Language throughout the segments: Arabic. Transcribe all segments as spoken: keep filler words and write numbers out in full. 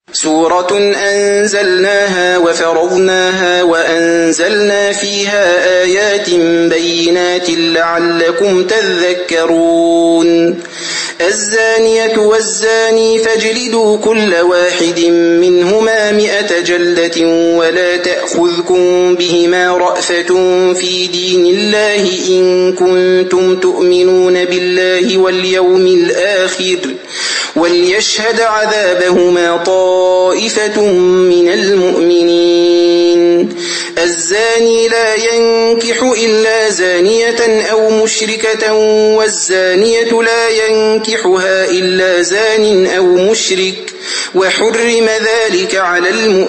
سورة أنزلناها وفرضناها وأنزلنا فيها آيات بينات لعلكم تذكرون. الزانية والزاني فاجلدوا كل واحد منهما مئة جلدة ولا تأخذكم بهما رأفة في دين الله إن كنتم تؤمنون بالله واليوم الآخر وليشهد عذابهما طائفة من المؤمنين. الزاني لا ينكح إلا زانية أو مشركة والزانية لا ينكحها إلا زان أو مشرك وحرم ذلك على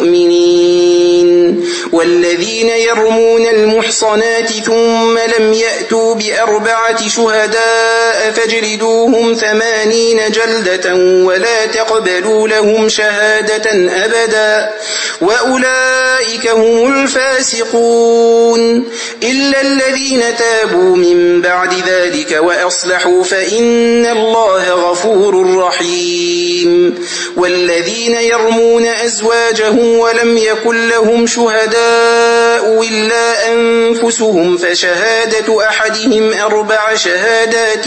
المؤمنين. والذين يرمون المحصنات ثم لم يأتوا بأربعة شهداء فاجلدوهم ثمانين جلدة ولا تقبلوا لهم شهادة أبدا وأولئك هم الفاسقون إلا الذين تابوا من بعد ذلك وأصلحوا فإن الله غفور رحيم. والذين يرمون أزواجهم ولم يكن لهم شهداء إلا أنفسهم فشهادة أحدهم أربع شهادات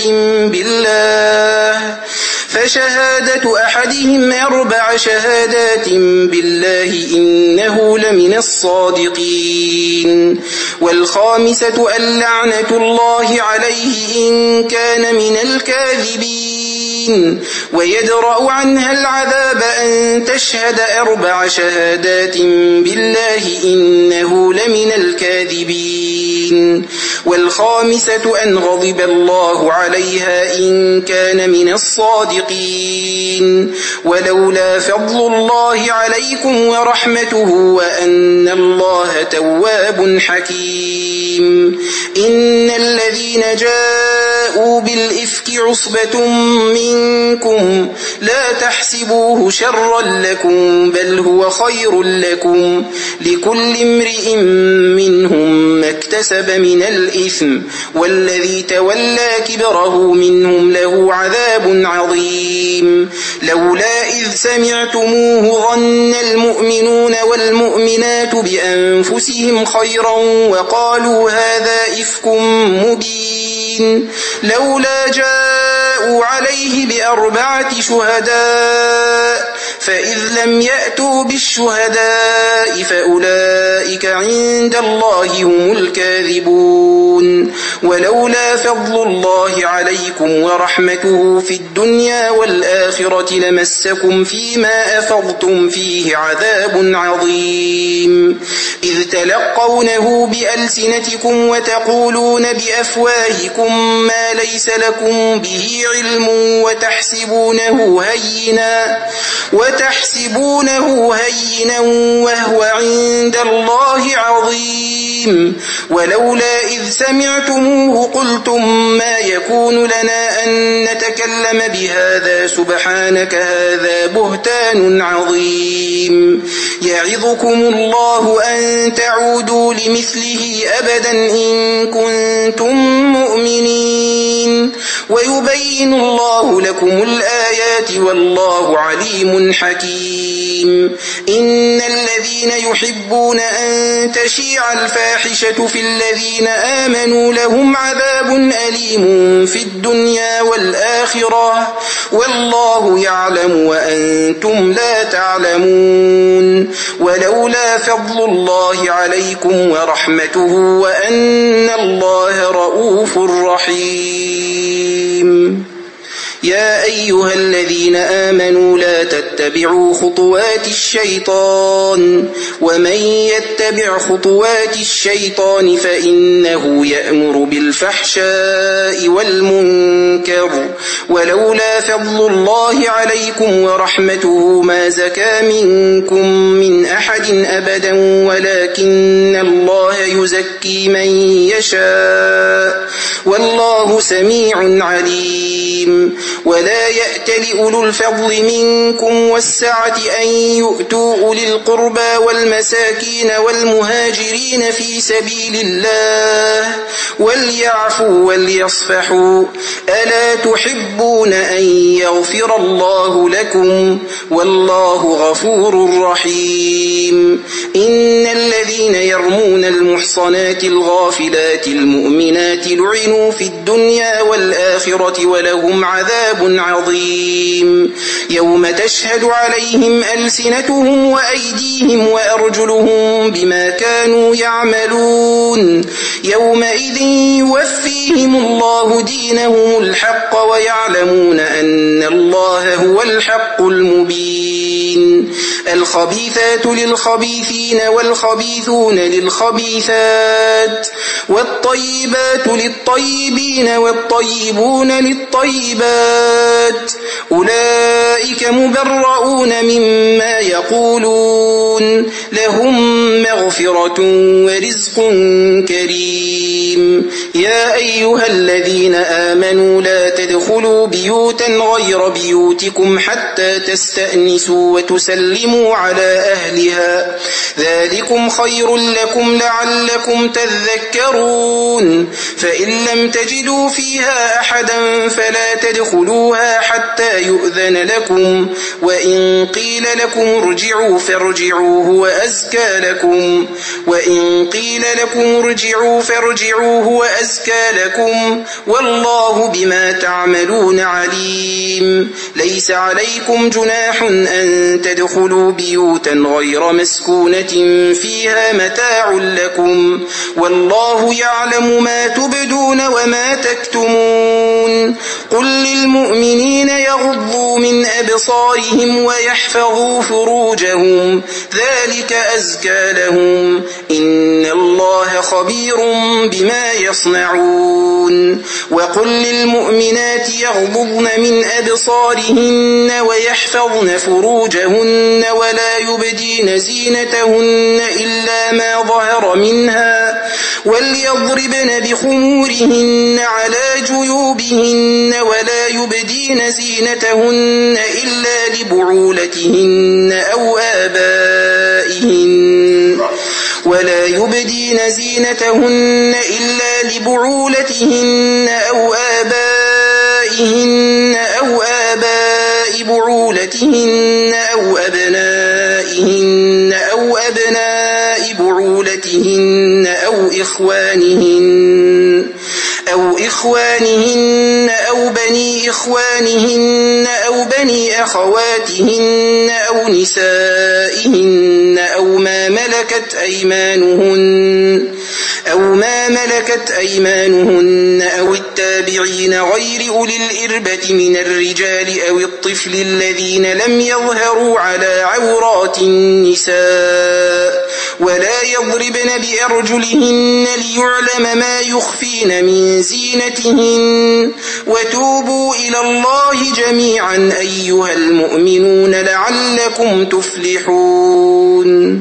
بالله فشهادة أحدهم أربع شهادات بالله إنه لمن الصادقين. والخامسة اللعنة الله عليه إن كان من الكاذبين ويدرأ عنها العذاب أن تشهد أربع شهادات بالله إنه لمن الكاذبين. والخامسة أن غضب الله عليها إن كان من الصادقين. ولولا فضل الله عليكم ورحمته وأن الله تواب حكيم. إن الذين جاءوا بالإفك عصبة منكم لا تحسبوه شرا لكم بل هو خير لكم لكل امرئ منهم ما اكتسب من الإثم والذي تولى كبره منهم له عذاب عظيم. لولا إذ سمعتموه ظن المؤمنون والمؤمنات بأنفسهم خيرا وقالوا هذا إفك مبين لولا جاءوا عليه بأربعة شهداء فإذ لم يأتوا بالشهداء فأولئك عند الله هم الكاذبون. ولولا فضل الله عليكم ورحمته في الدنيا والآخرة لمسكم فيما أفضتم فيه عذاب عظيم إذ تلقونه بألسنتكم وتقولون بأفواهكم ما ليس لكم به علم وتحسبونه هينا وتحسبونه هينا وهو عند الله عظيم. ولولا إذ سمعتموه قلتم ما يكون لنا أن نتكلم بهذا سبحانك هذا بهتان عظيم. يعظكم الله أن تعودوا لمثله أبدا إن كنتم مؤمنين ويبين الله لكم الآيات والله عليم حكيم. إن الذين يحبون أن تشيع الفاحشة في الذين آمنوا لهم عذاب أليم في الدنيا والآخرة والله يعلم وأنتم لا تعلمون. ولولا فضل الله عليكم ورحمته وأن الله رؤوف رحيم. يا أيها الذين آمنوا لا تتبعوا خطوات الشيطان ومن يتبع خطوات الشيطان فإنه يأمر بالفحشاء والمنكر ولولا فضل الله عليكم ورحمته ما زكى منكم من أحد أبدا ولكن الله يزكي من يشاء والله سميع عليم ولا يأتل أولو الفضل منكم والسعة أن يؤتوا أولي القربى والمساكين والمهاجرين في سبيل الله وليعفوا وليصفحوا ألا تحبون أن يغفر الله لكم والله غفور رحيم إن الذين يرمون المحصنات الغافلات المؤمنات لعنوا في الدنيا والآخرة ولهم عذاب عظيم يوم تشهد عليهم ألسنتهم وأيديهم وأرجلهم بما كانوا يعملون يومئذ يوفيهم الله دينهم الحق ويعلمون أن الله هو الحق المبين الخبيثات للخبيثين والخبيثون للخبيثات والطيبات للطيبين والطيبون للطيبات أولئك مبرؤون مما يقولون لهم مغفرة ورزق كريم يا أيها الذين آمنوا لا تدخلوا بيوتا غير بيوتكم حتى تستأنسوا وتسلموا على أهلها ذلكم خير لكم لعلكم تذكرون فإن لم تجدوا فيها أحدا فلا تدخلوها حتى يؤذن لكم وإن قيل لكم ارجعوا فارجعوا هو أزكى لكم وإن قيل لكم ارجعوا فارجعوا هو أزكى لكم والله بما تعملون عليم ليس عليكم جناح أن تدخلوا بيوتا غير مسكونة فيها متاع لكم والله يعلم ما تبدون وما تكتمون قل للمؤمنين يغضوا من أبصارهم ويحفظوا فروجهم ذلك أزكى لهم إن الله خبير بما يصنعون وقل للمؤمنات يغضضن من أبصارهن ويحفظن فروجهن ولا يبدين زينتهن إلا ما ظهر منها وليضربن بخمورهن على جيوبهن ولا يبدين زينتهن إلا لبعولتهن أو آبائهن ولا يبدين زينتهن إلا لبعولتهن أو آبائهن أو آباء بعولتهن أو أبنائهن أو أبناء بعولتهن أو إخوانهن أو إخوانهن أو بني إخوانهن أو بني أخواتهن أو نسائهن أو ما ملكت أيمانهن أو ما ملكت أيمانهن أو التابعين غير أولي الإربة من الرجال أو الطفل الذين لم يظهروا على عورات النساء ولا يضربن بأرجلهن ليعلم ما يخفين من زينتهن وتوبوا إلى الله جميعا أيها المؤمنون لعلكم تفلحون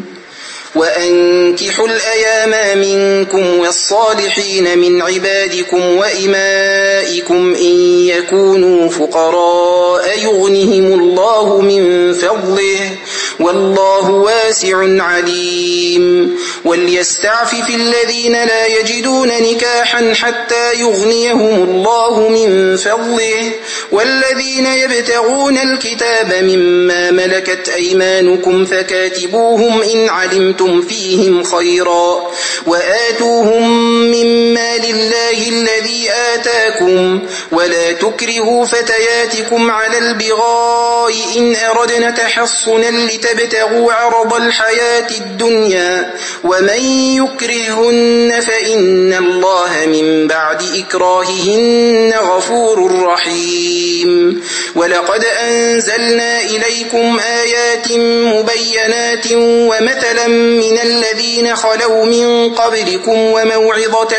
وأنكحوا الأيام منكم والصالحين من عبادكم وإمائكم إن يكونوا فقراء يغنهم الله من فضله والله واسع عليم وليستعفف الذين لا يجدون نكاحا حتى يغنيهم الله من فضله والذين يبتغون الكتاب مما ملكت أيمانكم فكاتبوهم إن علمتم فيهم خيرا وآتوهم مما لله الذي آتاكم ولا تكرهوا فتياتكم على البغاء إن أردنا تحصنا لتبتغوا عرض الحياة الدنيا ومن يكرهن فإن الله من بعد إكراههن غفور رحيم ولقد أنزلنا إليكم آيات مبينات ومثلا من الذين خلوا من قبلكم وموعظة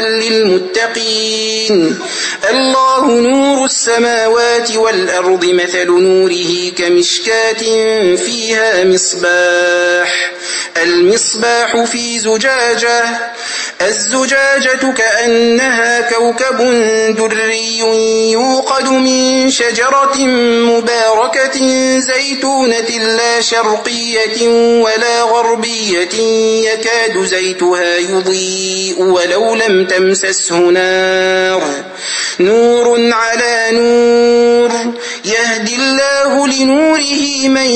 للمتقين الله نور السماوات والأرض مثل نوره كمشكاة فيها مصباح المصباح في زجاجة الزجاجة كأنها كوكب دري يوقد من شجرة مباركة زيتونة لا شرقية ولا غربية يكاد زيتها يضيء ولو لم تمسسه نار نور على نور يهدي الله لنوره من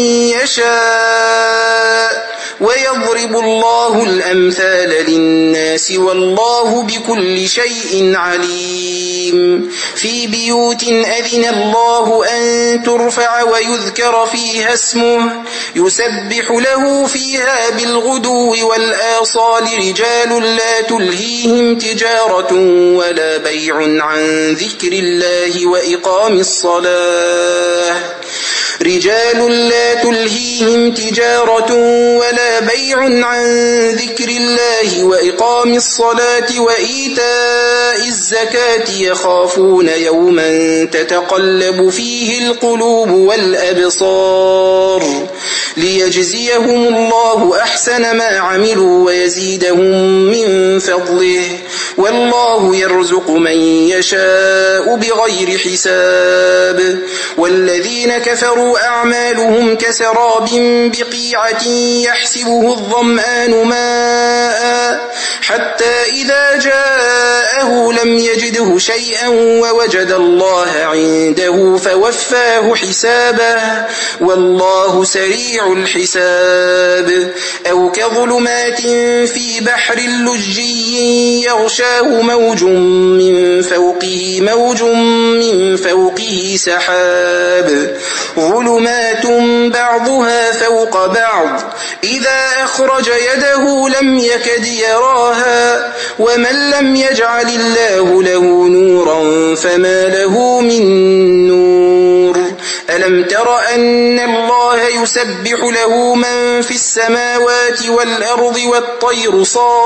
يشاء ويضرب الله الأمثال للناس والله بكل شيء عليم في بيوت أذن الله أن ترفع ويذكر فيها اسمه يسبح له فيها بالغدو والآصال رجال لا تلهيهم تجارة ولا بيع عن ذكر الله وإقام الصلاة رجال لا تلهيهم تجارة ولا بيع عن ذكر الله وإقام الصلاة وإيتاء الزكاة يخافون يوما تتقلب فيه القلوب والأبصار ليجزيهم الله أحسن ما عملوا ويزيدهم من فضله والله يرزق من يشاء بغير حساب والذين كفروا أعمالهم كسراب بقيعة يحسبه الظمآن ماء حتى إذا جاءه لم يجده شيئا ووجد الله عنده فوفاه حسابه والله سريع الحساب أو كظلمات في بحر لجي يغشاه موج من فوقه موج من فوقه سحاب ظلمات بعضها فوق بعض إذا أخرج يده لم يكد يراها ومن لم يجعل الله له نورا فما له من نور ألم تر أن الله يسبح له من في السماوات والأرض والطير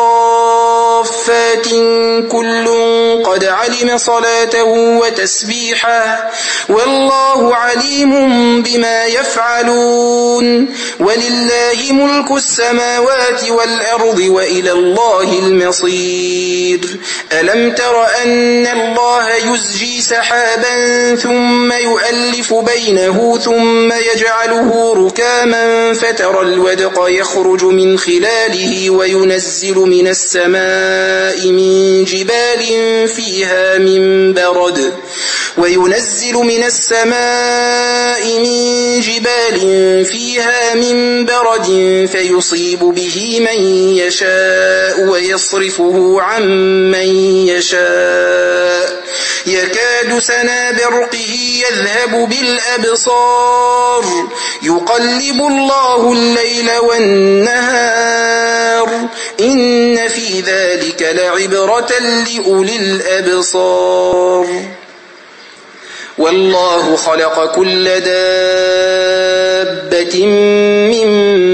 صافات كل قد علم صلاته وتسبيحه والله عليم بما يفعلون ولله ملك السماوات والأرض وإلى الله المصير ألم تر أن الله يزجي سحابا ثم يؤلف بينه ثم يجعله ركاما فترى الودق يخرج من خلاله وينزل من السماء من جبال فيها من برد وينزل من السماء من جبال فيها من برد فيصيب به من يشاء ويصرفه عن من يشاء يكاد سنا برقه يذهب بالأبصار يقلب الله الليل والنهار إن في ذلك لعبرة لأولي الأبصار والله خلق كل دابة من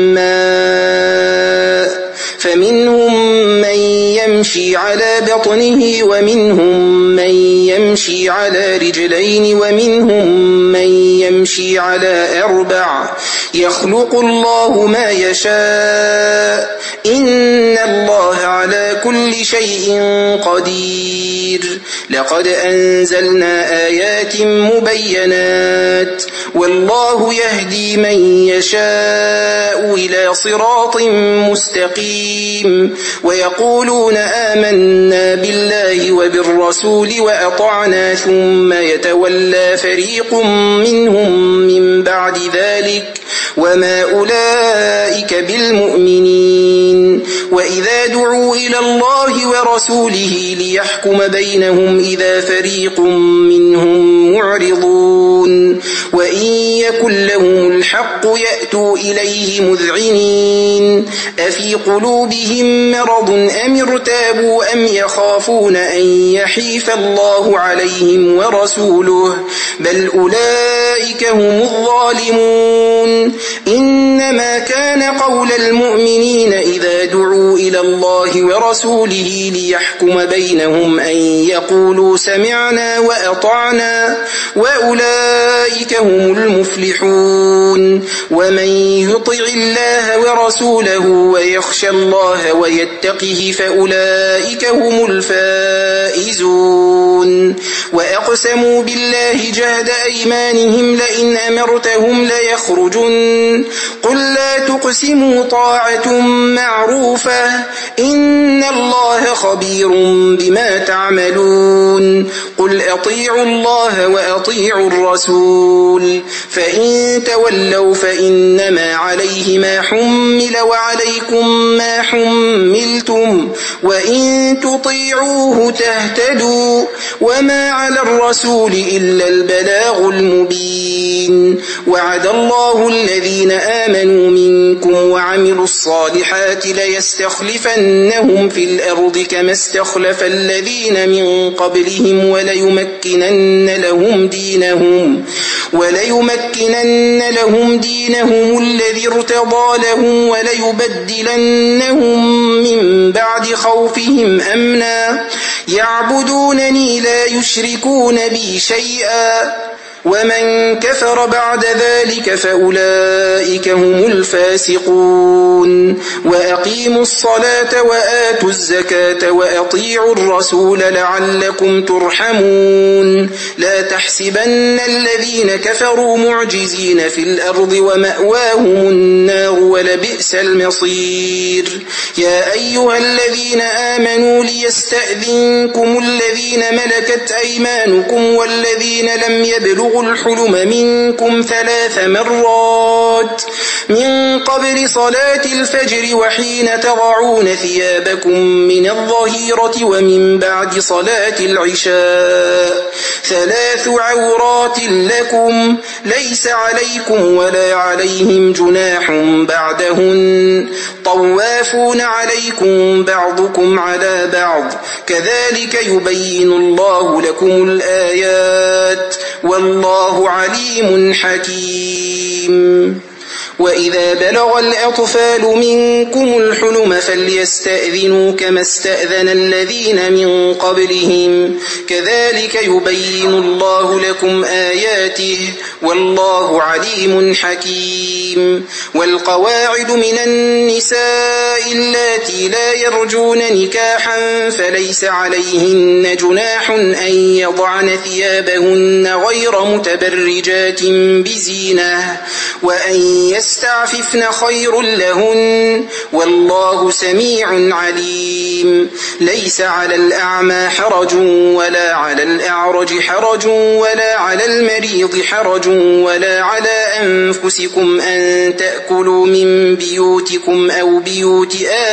ماء فمنهم من يمشي على بطنه ومنهم من يمشي على رجلين ومنهم من يمشي على أربع يخلق الله ما يشاء إن الله على كل شيء قدير لقد أنزلنا آيات مبينات والله يهدي من يشاء إلى صراط مستقيم ويقولون آمنا بالله وبالرسول وأطعنا ثم يتولى فريق منهم من بعد ذلك وما أولئك بالمؤمنين وإذا دعوا إلى الله ورسوله ليحكم بينهم إذا فريق منهم معرضون وإن يكن لهم الحق يأتوا إليه مذعنين أفي قلوبهم مرض أم ارتابوا أم يخافون أن يحيف الله عليهم ورسوله بل أولئك هم الظالمون إنما كان قول المؤمنين إذا دعوا إلى الله ورسوله ليحكم بينهم أن يقولوا سمعنا وأطعنا وأولئك هم المفلحون ومن يطع الله ورسوله رسوله ويخشى الله ويتقه فأولئك هم الفائزون وأقسموا بالله جهد أيمانهم لئن أمرتهم ليخرجن قل لا تقسموا طاعة معروفة إن الله خبير بما تعملون قل أطيعوا الله وأطيعوا الرسول فإن تولوا فإنما عليه ما حمل وعليكم ما حملتم وإن تطيعوه تهتدوا وما على الرسول إلا البلاغ المبين وعد الله الذين آمنوا منكم وعملوا الصالحات ليستخلفنهم في الأرض كما استخلف الذين من قبلهم وليمكنن لهم دينهم وليمكنن لهم دينهم الذي ارتضى لهم وليبدلنهم من بعد خوفهم أمنا يعبدونني لا يشركون بي شيئا ومن كفر بعد ذلك فأولئك هم الفاسقون وأقيموا الصلاة وآتوا الزكاة وأطيعوا الرسول لعلكم ترحمون لا تحسبن الذين كفروا معجزين في الأرض ومأواهم النار ولبئس المصير يا أيها الذين آمنوا ليستأذنكم الذين ملكت أيمانكم والذين لم يبلغوا الحلم منكم ثلاث مرات من قبل صلاة الفجر وحين تضعون ثيابكم من الظهيرة ومن بعد صلاة العشاء ثلاث عورات لكم ليس عليكم ولا عليهم جناح بعدهن طوافون عليكم بعضكم على بعض كذلك يبين الله لكم الآيات والله عليم حكيم وإذا بلغ الأطفال منكم الحلم فليستأذنوا كما استأذن الذين من قبلهم كذلك يبين الله لكم آياته والله عليم حكيم والقواعد من النساء اللاتي لا يرجون نكاحا فليس عليهن جناح أن يضعن ثيابهن غير متبرجات بزينة وأن يستعففن خير لهن والله سميع عليم ليس على الأعمى حرج ولا على الأعرج حرج ولا على المريض حرج ولا على أنفسكم أن تأكلوا من بيوتكم أو بيوت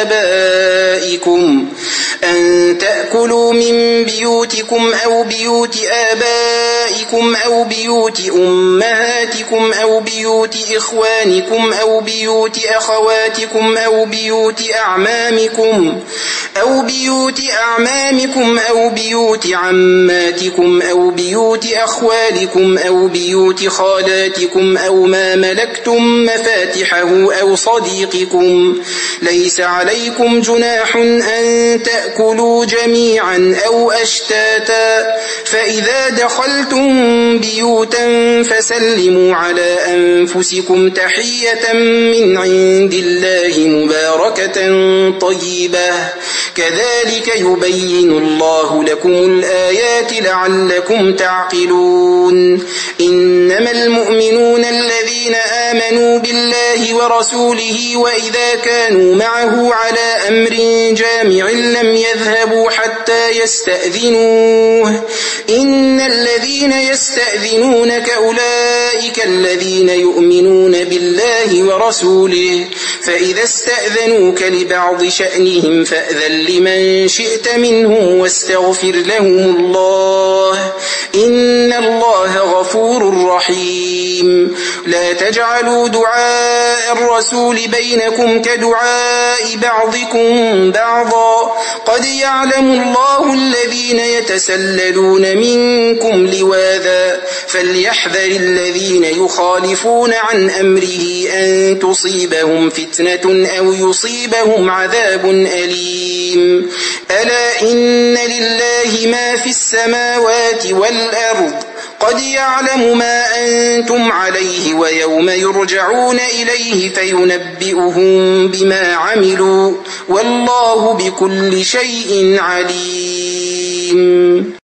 آبائكم أن تأكلوا من بيوتكم أو بيوت آبائكم أو بيوت أمهاتكم أو بيوت إخوانكم أو بيوت أخواتكم أو بيوت أعمامكم أو بيوت أعمامكم أو بيوت عماتكم أو بيوت أخوالكم أو بيوت خالاتكم أو ما ملكتم مفاتحه أو صديقكم ليس عليكم جناح أن تأكلوا جميعا أو أشتاتا فإذا دخلتم بيوتا فسلموا على أنفسكم تحية من عند الله مباركة طيبة كذلك يبين الله لكم الآيات لعلكم تعقلون إنما المؤمنون الذين آمنوا بالله ورسوله وإذا كانوا معه على أمر جامع لم يذهبوا حتى يستأذنوه إن الذين يستأذنونك أولئك الذين يؤمنون بالله ورسوله فإذا استأذنوك لبعض شأنهم فأذن لمن شئت منهم واستغفر لهم الله إن الله غفور رحيم لا تجعلوا دعاء الرسول بينكم كدعاء بعضكم بعضا قد يعلم الله الذين يتسللون منكم لواذا فليحذر الذين يخالفون عن أمره أن تصيبهم فتنة أو يصيبهم عذاب أليم ألا إن لله ما في السماوات والأرض قد يعلم ما أنتم عليه ويوم يرجعون إليه فينبئهم بما عملوا والله بكل شيء عليم.